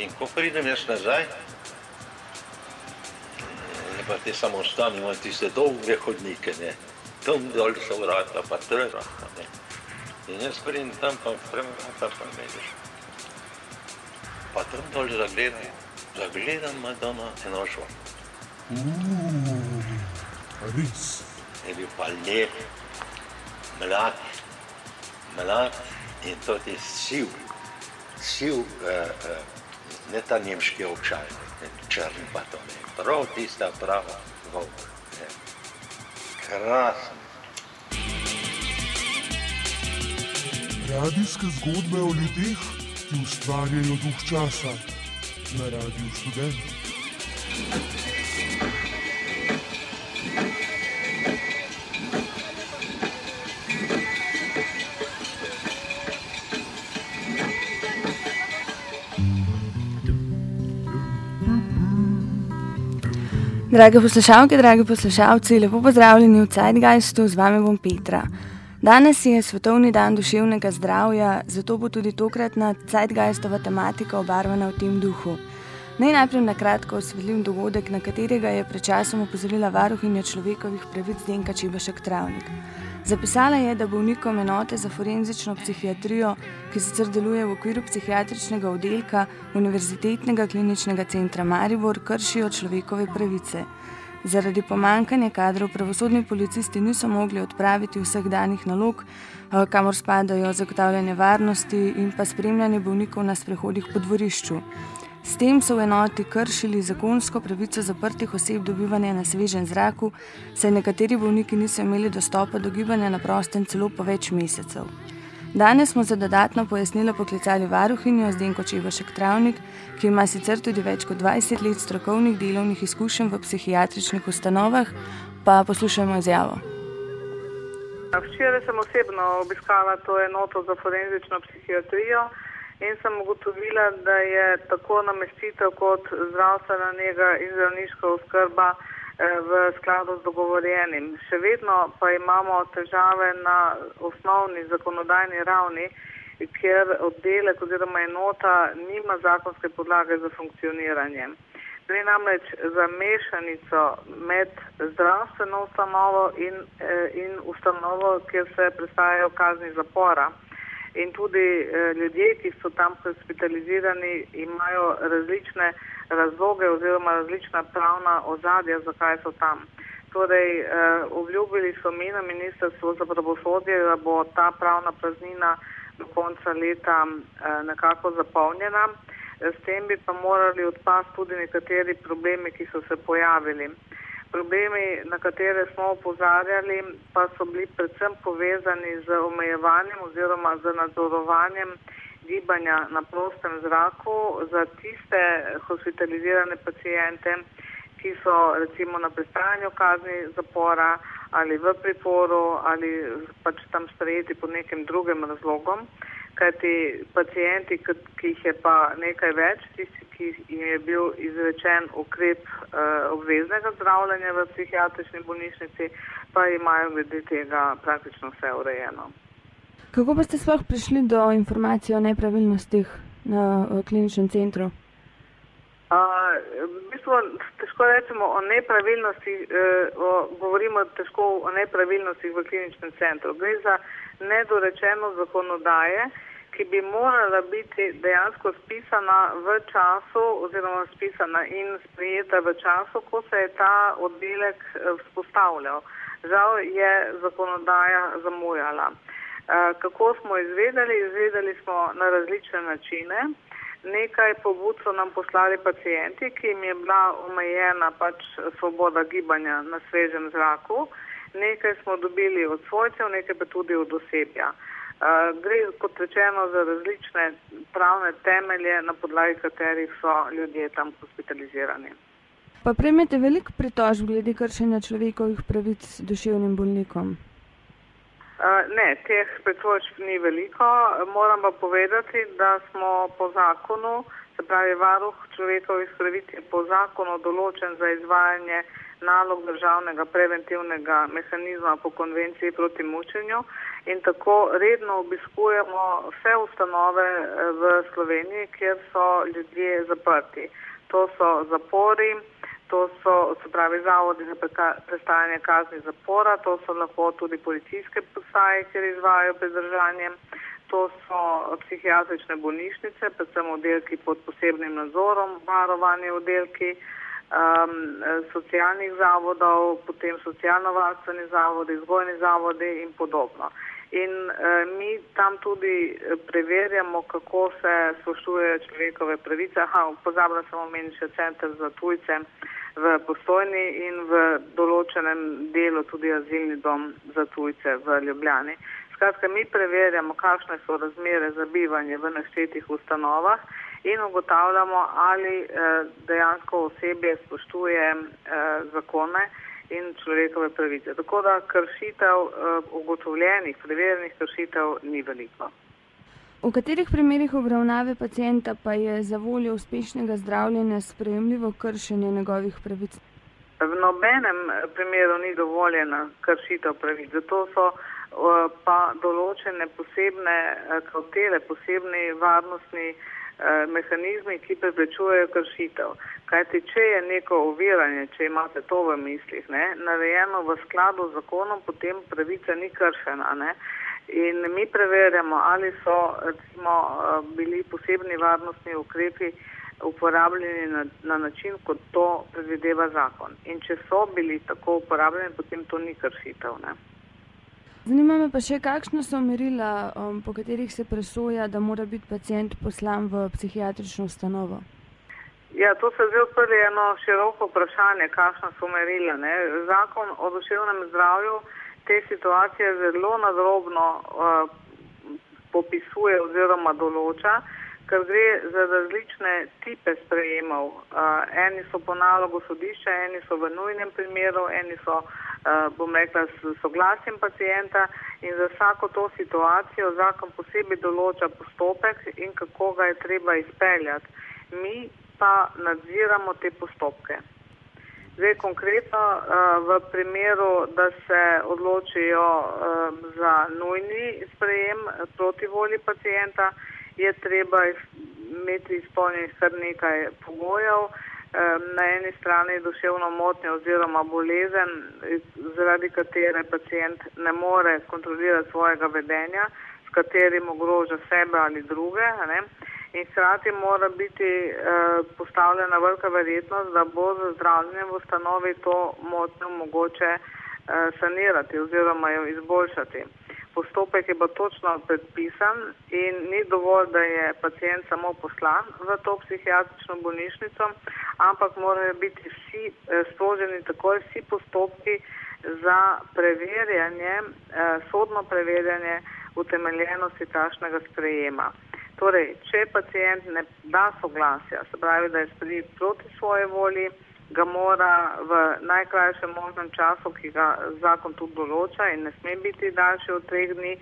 In ko pridem jaz nazaj, pa te samostani imajo tiste dolge hodnike, ne. Tam dol so vrata, pa trata, ne. In jaz pridem tam, pa odprem vrata, pa vidiš. Pa tam dol zagledam Madonna Enošo. Res. Je bil pa lep, mlad in tudi siv, ne ta nemški ovčaj, črn pa to ne, prav tista prava volk. Krasen. Radijske zgodbe o ljudeh, ki ustvarjajo duh časa na Radiu Študent. Drage poslušalke, dragi poslušalci, lepo pozdravljeni v Zeitgeistu, z vami bom Petra. Danes je Svetovni dan duševnega zdravja, zato bo tudi tokratna Zeitgeistova tematika obarvana v tem duhu. Naj najprej na kratko osvetlim dogodek, na katerega je pred časom opozorila varuhinja človekovih pravic Zdenka Čebašek Travnik. Zapisala je, da bolnikom enote za forenzično psihiatrijo, ki sicer deluje v okviru psihiatričnega oddelka Univerzitetnega kliničnega centra Maribor, kršijo človekove pravice. Zaradi pomanjkanja kadrov pravosodni policisti niso mogli odpraviti vseh danih nalog, kamor spadajo zagotavljanje varnosti in pa spremljanje bolnikov na sprehodih po dvorišču. S tem so v enoti kršili zakonsko pravico zaprtih oseb do bivanja na svežem zraku, saj nekateri bolniki niso imeli dostopa do gibanja na prostem celo po več mesecev. Danes smo za dodatno pojasnilo poklicali varuhinjo Zdenko Čebašek Travnik, ki ima sicer tudi več kot 20 let strokovnih delovnih izkušenj v psihiatričnih ustanovah, pa poslušajmo izjavo. Včeraj sem osebno obiskala to enoto za forenzično psihiatrijo in sem ugotovila, da je tako namestitev kot zdravstvena nega in zdravniška oskrba v skladu z dogovorjenim. Še vedno pa imamo težave na osnovni zakonodajni ravni, kjer oddelek oziroma enota nima zakonske podlage za funkcioniranje. Gre namreč za mešanico med zdravstveno ustanovo in ustanovo, kjer se prestajajo kazni zapora. In tudi ljudje, ki so tam hospitalizirani, imajo različne razloge oziroma različna pravna ozadja, zakaj so tam. Torej, obljubili so mi na Ministrstvu za pravosodje, da bo ta pravna praznina do konca leta nekako zapolnjena. S tem bi pa morali odpasti tudi nekateri problemi, ki so se pojavili. Problemi, na katere smo opozarjali, pa so bili predvsem povezani z omejevanjem oziroma z nadzorovanjem gibanja na prostem zraku za tiste hospitalizirane paciente, ki so recimo na prestajanju kazni zapora ali v priporu ali pač tam sprejeti pod nekim drugim razlogom. Kajti pacienti, ki jih je pa nekaj več, tisti, ki jim je bil izrečen ukrep obveznega zdravljenja v psihiatrični bolnišnici, pa imajo glede tega praktično vse urejeno. Kako pa ste sploh prišli do informacije o nepravilnostih na kliničnem centru? V bistvu težko rečemo o nepravilnostih, govorimo težko o nepravilnostih v kliničnem centru. Gre za nedorečeno zakonodaje, ki bi morala biti dejansko spisana v času oziroma spisana in sprejeta v času, ko se je ta oddelek vzpostavljal. Žal je zakonodaja zamujala. Kako smo izvedeli? Izvedeli smo na različne načine. Nekaj pobud so nam poslali pacienti, ki jim je bila omejena pač svoboda gibanja na svežem zraku. Nekaj smo dobili od svojcev, nekaj pa tudi od osebja. Gre, kot rečeno, za različne pravne temelje, na podlagi katerih so ljudje tam hospitalizirani. Pa prejmete veliko pritožb glede kršenja človekovih pravic duševnim bolnikom? Ne, teh pritožb ni veliko. Moram pa povedati, da smo po zakonu, se pravi varuh človekovih pravic je po zakonu določen za izvajanje nalog državnega preventivnega mehanizma po konvenciji proti mučenju in tako redno obiskujemo vse ustanove v Sloveniji, kjer so ljudje zaprti. To so zapori, to so, se pravi, zavodi za prestajanje kazni zapora, to so lahko tudi policijske postaje, kjer izvajajo pridržanje, to so psihiatrične bolnišnice, predvsem oddelki pod posebnim nadzorom, varovani oddelki, socialnih zavodov, potem socialno-varstveni zavodi, vzgojni zavodi in podobno. In mi tam tudi preverjamo, kako se spoštujejo človekove pravice. Pozabila sem omeniti še center za tujce v Postojni in v določenem delu tudi azilni dom za tujce v Ljubljani. Skratka, mi preverjamo, kakšne so razmere za bivanje v naštetih ustanovah in ugotavljamo, ali dejansko osebje spoštuje zakone in človekove pravice. Tako da kršitev, ugotovljenih, preverjenih kršitev ni veliko. V katerih primerih obravnave pacienta pa je za voljo uspešnega zdravljenja sprejemljivo kršenje njegovih pravic? V nobenem primeru ni dovoljena kršitev pravic, zato so pa določene posebne kavtele, posebni varnostni mehanizmi, ki preprečujejo kršitev. Kajti, če je neko oviranje, če imate to v mislih, narejeno v skladu z zakonom, potem pravica ni kršena. In mi preverjamo, ali so recimo bili posebni varnostni ukrepi uporabljeni na način, kot to predvideva zakon. In če so bili tako uporabljeni, potem to ni kršitev. Zanima me pa še, kakšna so merila, po katerih se presoja, da mora biti pacient poslan v psihiatrično ustanovo? Ja, to se zdaj odprli eno široko vprašanje, kakšna so merila. Zakon o duševnem zdravju te situacije zelo nadrobno popisuje oziroma določa, ker gre za različne tipe sprejemov. Eni so po nalogu sodišča, eni so v nujnem primeru, eni so s soglasjem pacienta in za vsako to situacijo zakon posebej določa postopek in kako ga je treba izpeljati. Mi pa nadziramo te postopke. Zdaj konkretno v primeru, da se odločijo za nujni sprejem proti volji pacienta, je treba imeti izpolnjenih kar nekaj pogojev. Na eni strani duševno motnjo oziroma bolezen, zaradi katere pacient ne more kontrolirati svojega vedenja, s katerim ogroža sebe ali druge. In hkrati mora biti postavljena velika verjetnost, da bo z zdravljenjem v ustanovi to motnjo mogoče sanirati oziroma jo izboljšati. Postopek je pa točno predpisan in ni dovolj, da je pacient samo poslan v to psihiatrično bolnišnico, ampak morajo biti sproženi takoj vsi postopki za preverjanje, sodno preverjanje utemeljenosti takšnega sprejema. Torej, če pacient ne da soglasja, se pravi, da je sprejet proti svoji volji, ga mora v najkrajšem možnem času, ki ga zakon tudi določa in ne sme biti daljši od 3 dni,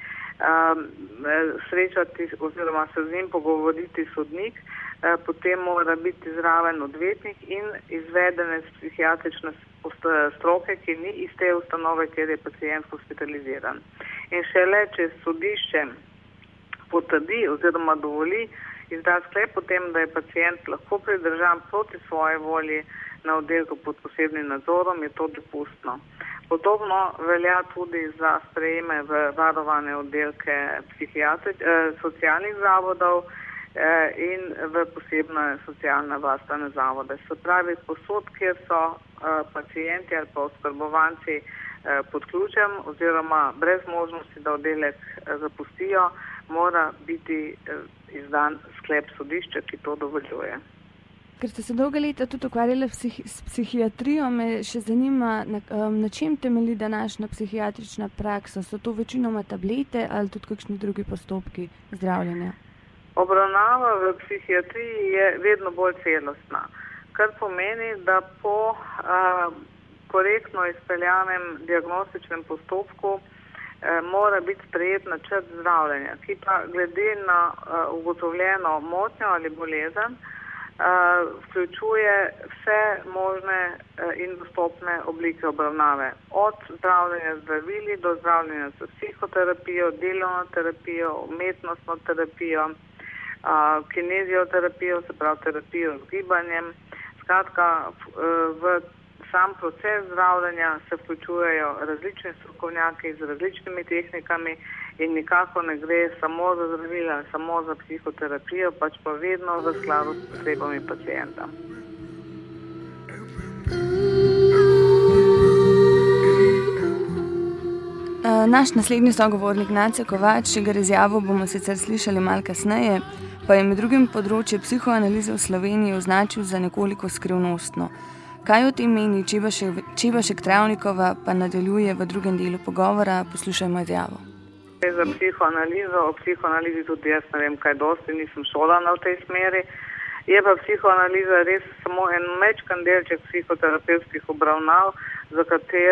srečati oziroma se z njim pogovoriti sodnik, potem mora biti zraven odvetnik in izvedenec psihiatrične stroke, ki ni iz te ustanove, kjer je pacient hospitaliziran. In šele, če sodišče potrdi oziroma dovoli, izda sklep o tem, da je pacient lahko pridržan proti svoji volji na oddelku pod posebnim nadzorom, je to dopustno. Podobno velja tudi za sprejeme v varovane oddelke socialnih zavodov in v posebne socialne varstvene zavode. Se pravi, posod, kjer so pacienti ali pa oskrbovanci pod ključem oziroma brez možnosti, da oddelek zapustijo, mora biti izdan sklep sodišča, ki to dovoljuje. Ker ste se dolga leta tudi ukvarjali s psihiatrijo, me še zanima, na čem temelji današnja psihiatrična praksa? So to večinoma tablete ali tudi kakšni drugi postopki zdravljenja? Obravnava v psihiatriji je vedno bolj celostna, kar pomeni, da po korektno izpeljanem diagnostičnem postopku mora biti sprejet načrt zdravljenja, ki pa glede na ugotovljeno motnjo ali bolezen vključuje vse možne in dostopne oblike obravnave. Od zdravljenja zdravili do zdravljenja z psihoterapijo, delovno terapijo, umetnostno terapijo, kinezioterapijo, se pravi terapijo z gibanjem. Skratka, v sam proces zdravljenja se vključujejo različni strokovnjaki z različnimi tehnikami in nikako ne gre samo za zdravila, samo za psihoterapijo, pač pa vedno v skladu s potrebami pacienta. Naš naslednji sogovornik Nace Kovač, čigar izjavo bomo sicer slišali malo kasneje, pa je med drugim področje psihoanalize v Sloveniji označil za nekoliko skrivnostno. Kaj o tem meni Čibašek Travnikova, pa nadaljuje v drugem delu pogovora. Poslušajmo izjavo. Za psihoanalizo, o psihoanalizi tudi jaz ne vem kaj dosti, nisem šolana v tej smeri. Je pa psihoanaliza res samo en mečkan delček psihoterapevtskih obravnav, za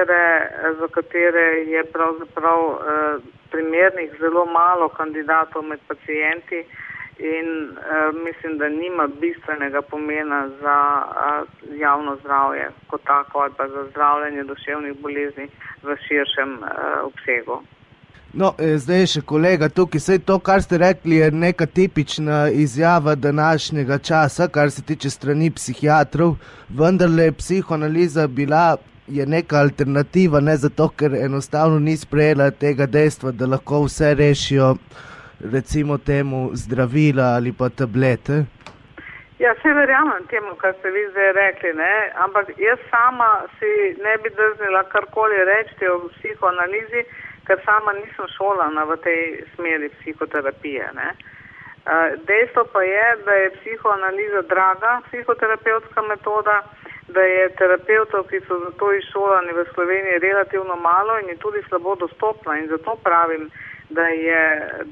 katere je pravzaprav primernih zelo malo kandidatov med pacienti in mislim, da nima bistvenega pomena za javno zdravje kot tako ali pa za zdravljenje duševnih bolezni v širšem obsegu. No, zdaj še kolega tukaj, saj to, kar ste rekli, je neka tipična izjava današnjega časa, kar se tiče strani psihiatrov, vendarle je psihoanaliza je neka alternativa, ne zato, ker enostavno ni sprejela tega dejstva, da lahko vse rešijo, recimo temu zdravila ali pa tablete. Ja, se verjamem temu, kar ste vi zdaj rekli, ne? Ampak jaz sama si ne bi drznila karkoli reči o psihoanalizi, ker sama nisem šolana v tej smeri psihoterapije. Ne? Dejstvo pa je, da je psihoanaliza draga psihoterapevtska metoda, da je terapevtov, ki so za to izšolani v Sloveniji, relativno malo in je tudi slabo dostopna. In zato pravim, da je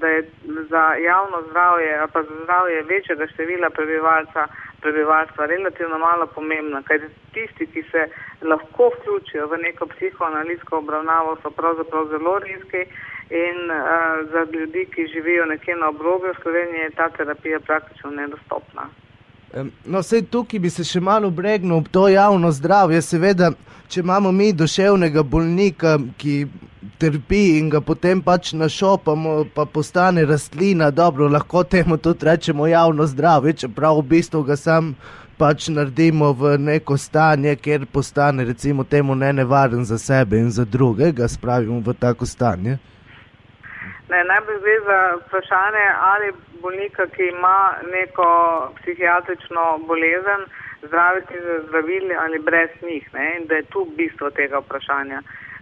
za javno zdravje ali pa za zdravje večjega števila prebivalstva relativno malo pomembna, kaj tisti, ki se lahko vključijo v neko psihoanalitsko obravnavo, so pravzaprav zelo redki in za ljudi, ki živijo nekje na obrobju Slovenije, je ta terapija praktično nedostopna. No, sej tukaj bi se še malo obregnil to javno zdravje. Seveda, če imamo mi duševnega bolnika, ki trpi in ga potem pač našopamo, pa postane rastlina, dobro, lahko temu tudi rečemo javno zdravje, čeprav v bistvu ga sam pač naredimo v neko stanje, kjer postane recimo temu nenevaren za sebe in za druge, ga spravimo v tako stanje. Ne, najbolj gre za vprašanje, ali bolnika, ki ima neko psihiatrično bolezen, zdraviti z zdravili ali brez njih, ne? In da je tu bistvo tega vprašanja.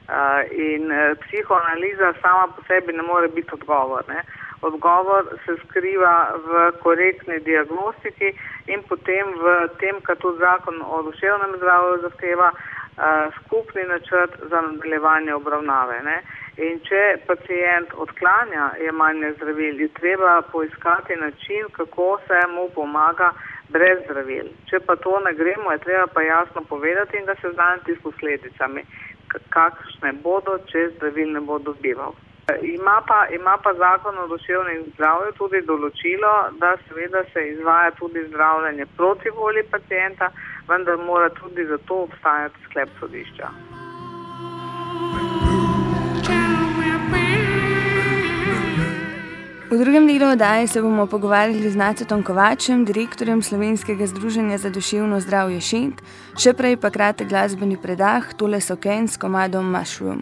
In psihoanaliza sama po sebi ne more biti odgovor. Ne? Odgovor se skriva v korektni diagnostiki in potem v tem, kar tudi zakon o duševnem zdravju zahteva, skupni načrt za nadaljevanje obravnave. Ne? In če pacient odklanja jemanje zdravil, je treba poiskati način, kako se mu pomaga brez zdravil. Če pa to ne gremo, je treba pa jasno povedati in ga seznaniti s posledicami, kakšne bodo, če zdravil ne bo dobival. Ima pa zakon o duševnem zdravju tudi določilo, da seveda se izvaja tudi zdravljenje proti volji pacienta, vendar mora tudi za to obstajati sklep sodišča. V drugem delu oddaje se bomo pogovarjali z Nacetom Kovačem, direktorjem Slovenskega združenja za duševno zdravje Šent, še prej pa kratek glasbeni predah, tole so Ken s komadom Mushroom.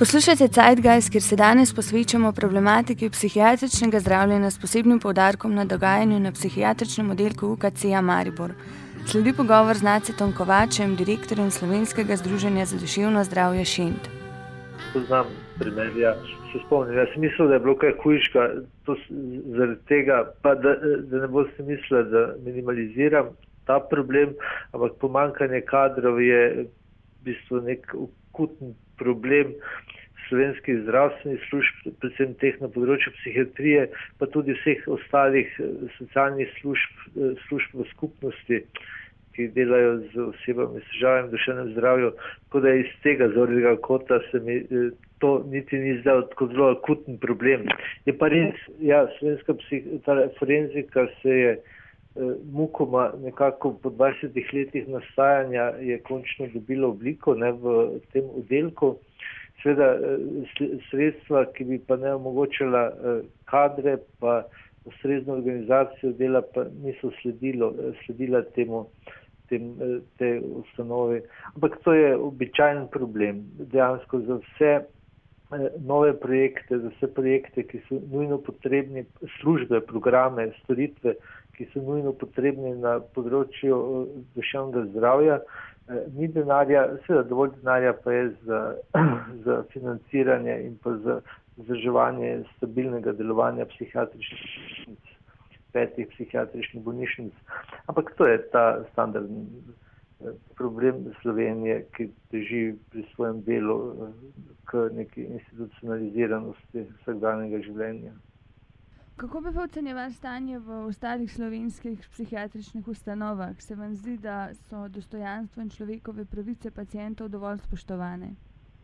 Poslušajte Zeitgeist, kjer se danes posvečamo problematiki psihiatričnega zdravljenja s posebnim poudarkom na dogajanju na psihiatričnem oddelku UKC-ja Maribor. Sledi pogovor z Nacetom Kovačem, direktorjem Slovenskega združenja za duševno zdravje Šent. Poznam primer, ja, se spomnim. Jaz sem mislil, da je bilo kaj hujšega, zaradi tega, pa da ne boste mislili, da minimaliziram ta problem, ampak pomanjkanje kadrov je v bistvu nek akuten problem slovenskih zdravstvenih služb, predvsem teh na področju psihiatrije, pa tudi vseh ostalih socialnih služb v skupnosti, ki delajo z osebami s težavami v duševnem zdravju. Tako da iz tega zornega kota se mi to niti ni zdaj tako zelo akuten problem. Je pa res, ja, slovenska forenzika se je mukoma nekako po 20 letih nastajanja je končno dobilo obliko, ne, v tem oddelku. Seveda sredstva, ki bi pa ne omogočala kadre, pa ustrezno organizacijo dela, pa niso sledila te ustanovi. Ampak to je običajen problem. Dejansko za vse nove projekte, za vse projekte, ki so nujno potrebni, službe, programe, storitve, ki so nujno potrebni na področju duševnega zdravja, ni denarja, seveda dovolj denarja pa je za financiranje in pa za vzdrževanje stabilnega delovanja psihiatričnih bolnišnic, 5 psihiatričnih bolnišnic. Ampak to je ta standardni problem Slovenije, ki teži pri svojem delu k neki institucionaliziranosti vsakdanjega življenja. Kako bi pa ocenjevali stanje v ostalih slovenskih psihiatričnih ustanovah? Se vam zdi, da so dostojanstvo in človekove pravice pacientov dovolj spoštovane?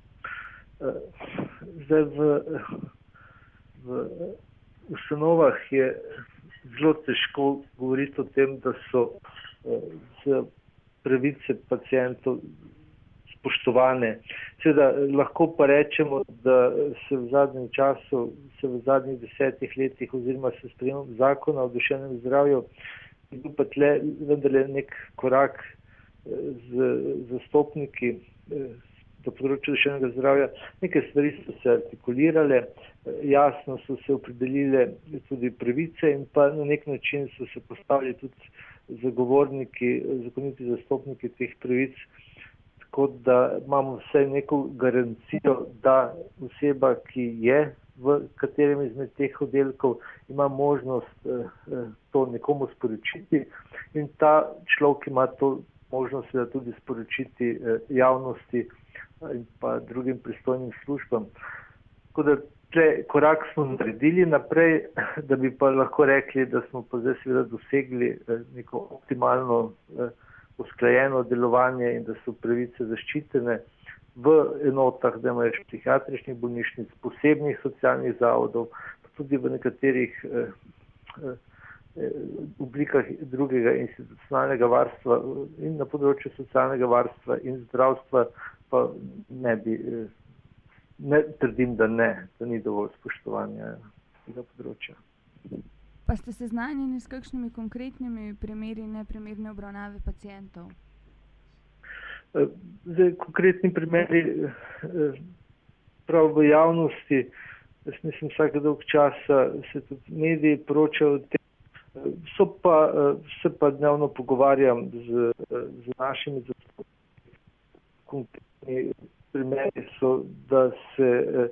Zdaj v ustanovah je zelo težko govoriti o tem, da so pravice pacientov spoštovane. Seveda lahko pa rečemo, da se v zadnjem času, v zadnjih 10 letih oziroma se sprejemom zakona o duševnem zdravju, je bil pa tle vendarle nek korak z zastopniki na področju duševnega zdravja. Neke stvari so se artikulirale, jasno so se opredelile tudi pravice in pa na nek način so se postavili tudi zagovorniki, zakoniti zastopniki teh pravic, tako da imamo vsaj neko garancijo, da oseba, ki je v katerem izmed teh oddelkov, ima možnost to nekomu sporočiti in ta človek ima to možnost tudi sporočiti javnosti in pa drugim pristojnim službam. Tako da korak smo naredili naprej, da bi pa lahko rekli, da smo pa zdaj seveda dosegli neko optimalno usklajeno delovanje in da so pravice zaščitene v enotah, da imajo psihiatričnih bolnišnic, posebnih socialnih zavodov, pa tudi v nekaterih oblikah drugega institucionalnega varstva in na področju socialnega varstva in zdravstva, pa ne trdim, da ni dovolj spoštovanja tega področja. Pa ste seznanjeni s kakšnimi konkretnimi primeri neprimerne obravnave pacientov? Zdaj, konkretni primeri prav v javnosti, jaz mislim, vsake dolg časa se tudi mediji poročajo o tem, se pa dnevno pogovarjam z našimi zastopniki. Konkretni primeri so, da se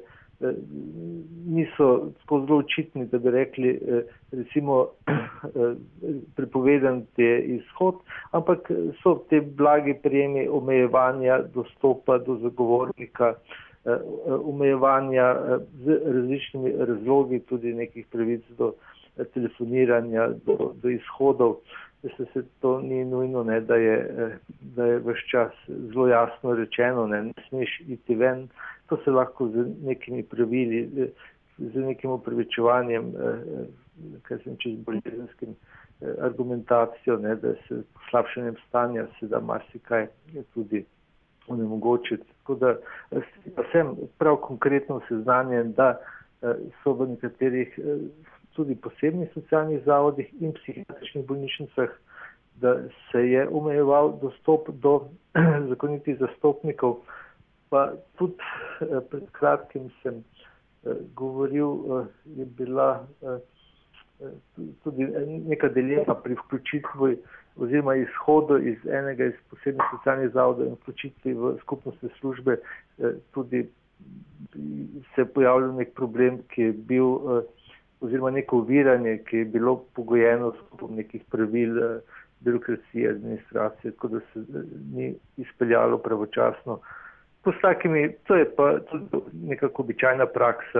niso tako zelo očitni, da bi rekli, recimo, prepovedan je izhod, ampak so te blagi prijemi omejevanja dostopa do zagovornika, omejevanja z različnimi razlogi, tudi nekih pravic do telefoniranja, do izhodov. Se to ni nujno, ne, da je ves čas zelo jasno rečeno, ne smeš iti ven. To se lahko z nekimi pravili, z nekim upravičevanjem, kaj sem čez bolezenskim argumentacijo, ne, da se slabšanjem stanja se da marsikaj tudi onemogočiti. Tako da sem prav konkretno seznanjen, da so v nekaterih tudi posebnih socialnih zavodih in psihiatričnih bolnišnicah, da se je omejeval dostop do zakonitih zastopnikov. Pa tudi pred kratkim sem govoril, je bila tudi neka dilema pri vključitvi oziroma izhodu iz enega iz posebnih socialnih zavodov in vključitvi v skupnostne službe, tudi se je pojavljal nek problem, ki je bil oziroma neko oviranje, ki je bilo pogojeno s nekih pravil birokracije, administracije, tako da se ni izpeljalo pravočasno. To je pa tudi nekako običajna praksa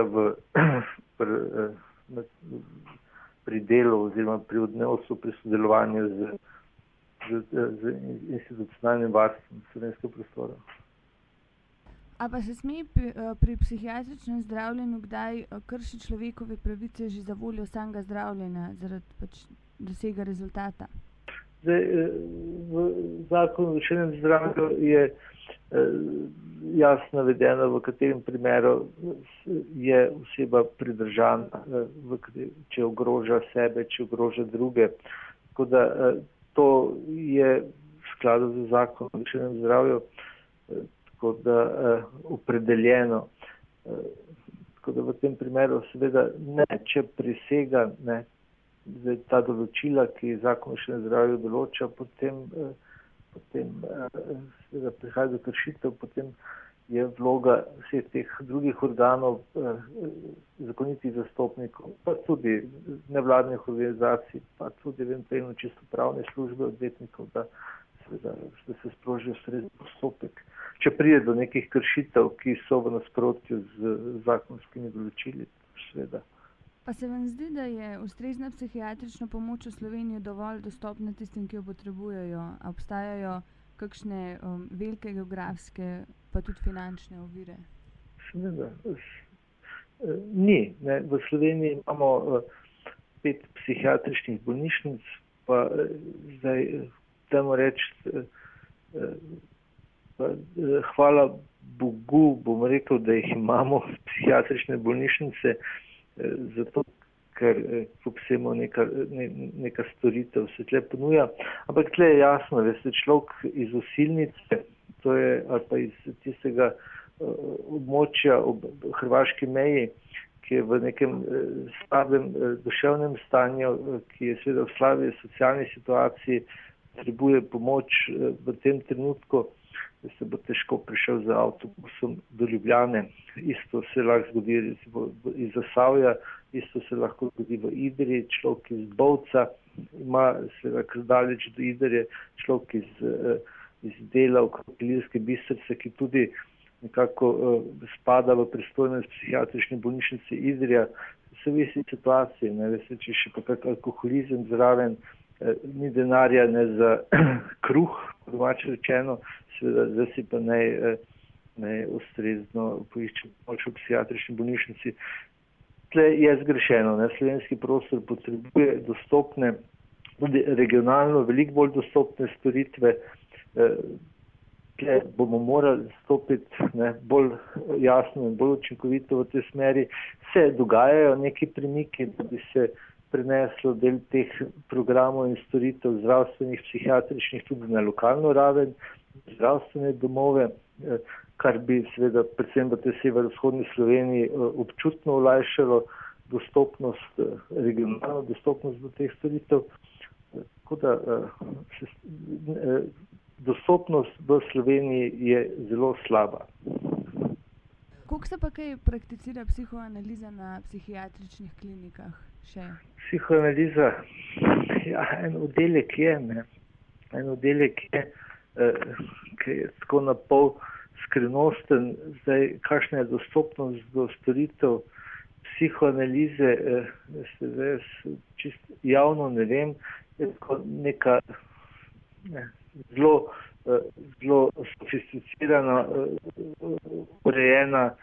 pri delu oziroma pri odnosu, pri sodelovanju z institucionalnim varstvom slovenskega prostora. A pa se sme pri psihiatričnem zdravljenju kdaj krši človekove pravice že za voljo samega zdravljenja zaradi dosega rezultata? Zdaj, v zakonu o duševnem zdravju je jasno navedeno, v katerem primeru je oseba pridržana, če ogroža sebe, če ogroža druge. Tako da to je v skladu z zakonom o duševnem zdravju tako da opredeljeno. Tako da v tem primeru seveda ne, če presega ta določila, ki zakon o duševnem zdravju določa, potem seveda prihaja do kršitev, potem je vloga vseh teh drugih organov, zakonitih zastopnikov, pa tudi nevladnih organizacij, pa tudi eventualno čisto pravne službe odvetnikov, da se sproži ustrezen postopek. Če pride do nekih kršitev, ki so v nasprotju z zakonskimi določili, seveda. Pa se vam zdi, da je ustrezna psihiatrična pomoč v Sloveniji dovolj dostopna tistim, ki jo potrebujejo? A obstajajo kakšne velike geografske, pa tudi finančne ovire? Seveda. Ni. Ne. V Sloveniji imamo 5 psihiatričnih bolnišnic, pa zdaj temu reči, hvala Bogu, bom rekel, da jih imamo psihiatrične bolnišnice, zato ker kljub vsemu neka storitev se tle ponuja. Ampak tle je jasno, veste, človek iz Osilnice, to je ali pa iz tistega območja ob hrvaški meji, ki je v nekem slabem duševnem stanju, ki je seveda v slabi socialni situaciji, potrebuje pomoč v tem trenutku, da se bo težko prišel z avtobusom do Ljubljane. Isto se lahko zgodi iz Zasavja, isto se lahko zgodi v Idriji, človek iz Bovca ima seveda kar daleč do Idrije, človek iz dela okrog Ilirske Bistrice, ki tudi nekako spada v pristojnost psihiatrične bolnišnice Idrija. Se v isti situaciji, veste, če še pa kak alkoholizem zraven, ni denarja ne za kruh, domače rečeno, seveda zdaj si pa naj ustrezno poišče pomoč v psihiatrični bolnišnici. Tle je zgrešeno, slovenski prostor potrebuje dostopne, tudi regionalno veliko bolj dostopne storitve. Tle bomo morali stopiti bolj jasno in bolj učinkovito v tej smeri. Se dogajajo neki premiki, da bi se preneslo del teh programov in storitev zdravstvenih, psihiatričnih tudi na lokalno raven, zdravstvene domove, kar bi seveda predvsem v tej severovzhodni Sloveniji občutno olajšalo dostopnost, regionalno dostopnost do teh storitev. Tako da dostopnost v Sloveniji je zelo slaba. Koliko se pa kaj prakticira psihoanaliza na psihiatričnih klinikah še? Psihoanaliza, ja, en oddelek je, En oddelek je, ki je tako na pol skrivnosten. Zdaj, kakšna je dostopnost do storitev psihoanalize, zdaj čisto javno ne vem, je tako neka zelo sofisticirana, urejena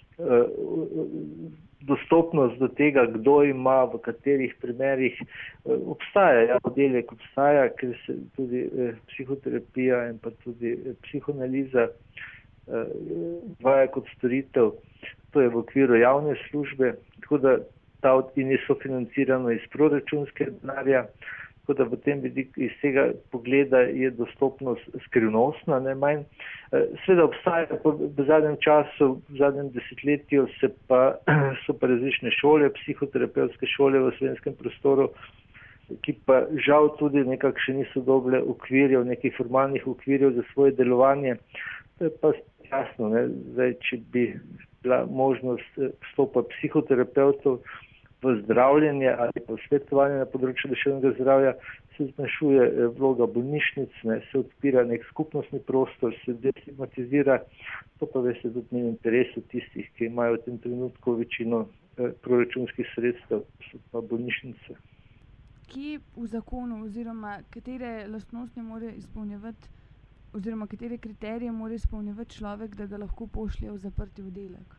dostopnost do tega, kdo ima, v katerih primerih obstaja. Oddelek obstaja, ker se tudi psihoterapija in pa tudi psihoanaliza vaja kot storitev. To je v okviru javne službe, tako da in je sofinancirano iz proračunskega denarja. tako da v tem vidiku iz tega pogleda je dostopnost skrivnostna, ne manj. Sveda obstaja v zadnjem času, v zadnjem desetletju so pa različne šole, psihoterapevtske šole v slovenskem prostoru, ki pa žal tudi nekako še niso dobile okvirjev, nekih formalnih okvirjev za svoje delovanje. To je pa jasno, ne? Zdaj, če bi bila možnost vstopa psihoterapevtov v zdravljenje ali pa svetovanje na področju duševnega zdravja, se zmanjšuje vloga bolnišnic, ne? Se odpira nek skupnostni prostor, se destigmatizira, to pa veste tudi ni v interesu tistih, ki imajo v tem trenutku večino proračunskih sredstev, so pa bolnišnice. Kje v zakonu oziroma katere lastnosti mora izpolnjevati oziroma katere kriterije mora izpolnjevati človek, da ga lahko pošlje v zaprti oddelek?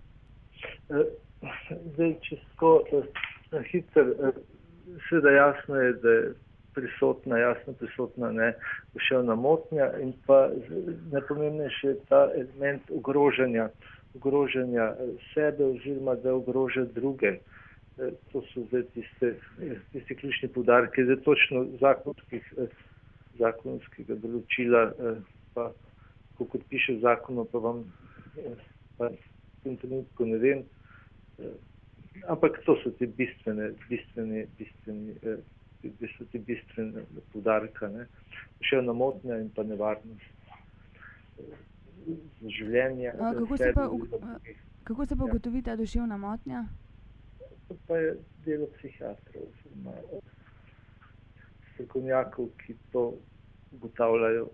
Zdaj, če tako hitro, seveda jasno je, da je prisotna duševna motnja in pa najpomembnejši je ta element ogrožanja sebe oziroma da ogroža druge. To so zdaj tisti ključni poudarki, zdaj točno zakonskega določila, pa kot piše v zakonu, pa vam pa v tem trenutku ne vem, ampak to so ti bistvene poudarka, ne. Duševna motnja in pa nevarnost za življenje. Kako se pa ugotovi ta duševna motnja? To pa je delo psihiatrov oziroma strokovnjakov, ki to ugotavljajo.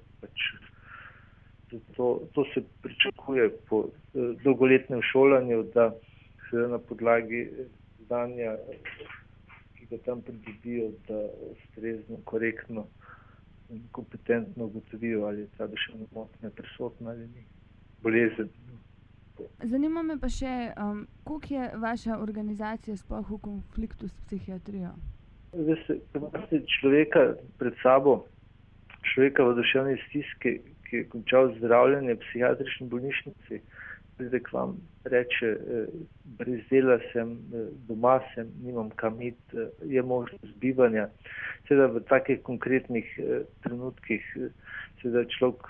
To se pričakuje po dolgoletnem šolanju, da se na podlagi znanja, ki ga tam pridobijo, da ustrezno, korektno in kompetentno ugotovijo, ali je ta duševna motnja prisotna ali ni. Bolezen. Zanima me pa še, koliko je vaša organizacija sploh v konfliktu s psihiatrijo? Veste, imate človeka pred sabo, človeka v duševni stiski, ki je končal zdravljenje v psihiatrični bolnišnici, pride k vam, reče, brez dela sem, doma sem, nimam kam iti, je možnost bivanja. Seveda v takih konkretnih trenutkih, seveda človek,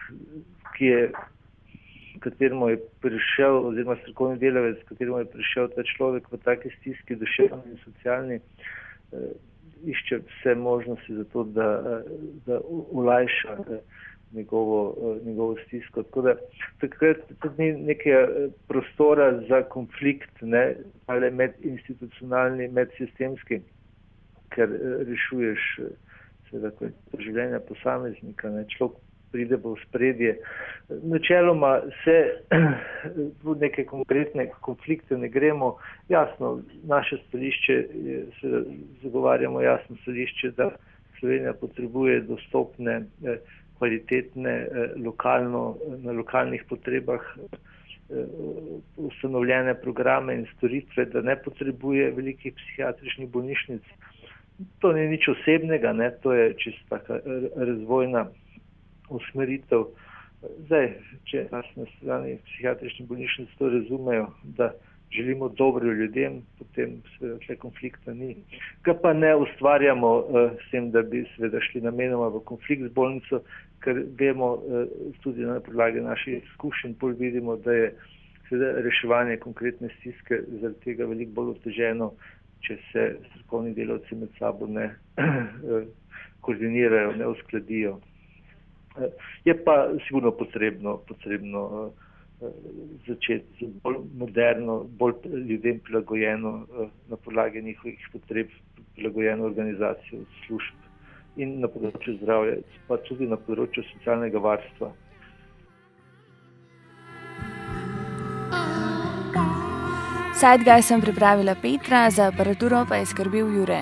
kateremu je prišel, oziroma strokovni delavec, kateremu je prišel ta človek v taki stiski, duševni in socialni, išče vse možnosti za to, da olajša njegovo stisko. Tako da takrat tudi ni nekega prostora za konflikt, ne, ali medinstitucionalni, medsistemski, ker rešuješ seveda življenja posameznika, ne, človek pride v ospredje. Načeloma se v neke konkretne konflikte ne gremo. Jasno, naše stališče, zagovarjamo jasno stališče, da Slovenija potrebuje dostopne, kvalitetne, na lokalnih potrebah ustanovljene programe in storitve, da ne potrebuje velikih psihiatričnih bolnišnic. To ni nič osebnega, ne, to je čisto taka razvojna usmeritev. Zdaj, če nas na strani psihiatričnih bolnišnic to razumejo, da želimo dobro ljudem, potem seveda tle konflikta ni. Ga pa ne ustvarjamo s tem, da bi seveda šli namenoma v konflikt z bolnico, ker vemo tudi na podlagi naših izkušenj, bolj vidimo, da je seveda reševanje konkretne stiske zaradi tega veliko bolj oteženo, če se strokovni delavci med sabo ne koordinirajo, ne uskladijo. Je pa sigurno potrebno začeti z bolj moderno, bolj ljudem prilagojeno, na podlagi njihovih potreb prilagojeno organizacijo služb in na področju zdravja, pa tudi na področju socialnega varstva. Zeitgeist sem pripravila Petra, za aparaturo pa je skrbel Jure.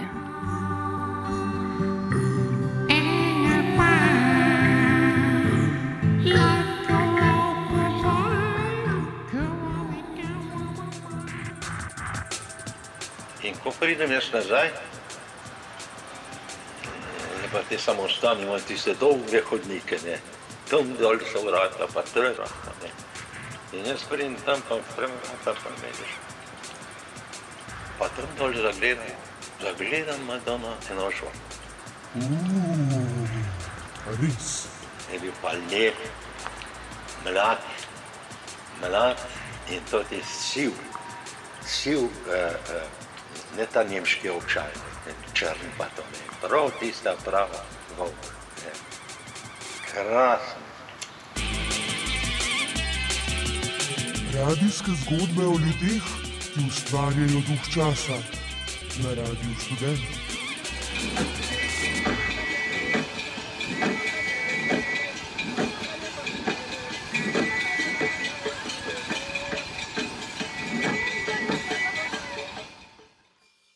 In ko pridem jaz nazaj, pa te samostani imajo tiste dolge hodnike, ne, tam dol so vrata, pa trga, ne. In jaz pridem tam, pa vidiš. Pa tam dol zagledam Madonna Enošo. Res. Je bil pa lep, mlad in tudi siv, ne ta nemški očaj, črn pa to ne, prav tista prava volk. Krasen. Radijske zgodbe o ljudeh, ki ustvarjajo duh časa na Radiu Študent.